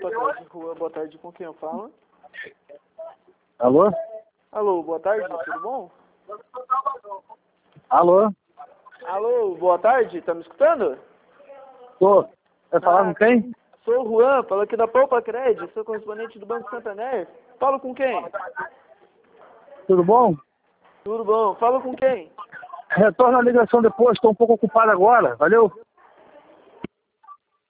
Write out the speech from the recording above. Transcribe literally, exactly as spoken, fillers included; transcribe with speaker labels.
Speaker 1: Poupa Crédito Rua, boa tarde, com quem eu falo?
Speaker 2: Alô?
Speaker 1: Alô, boa tarde, tudo bom?
Speaker 2: Alô?
Speaker 1: Alô, boa tarde, tá me escutando?
Speaker 2: Tô. Vai falar
Speaker 1: Ah,
Speaker 2: com quem?
Speaker 1: Sou o Juan, falo aqui da Poupa Crédito, sou correspondente do Banco Santander. Falo com quem?
Speaker 2: Tudo bom?
Speaker 1: Tudo bom, falo com quem?
Speaker 2: Retorna a ligação depois, estou um pouco ocupado agora. Valeu?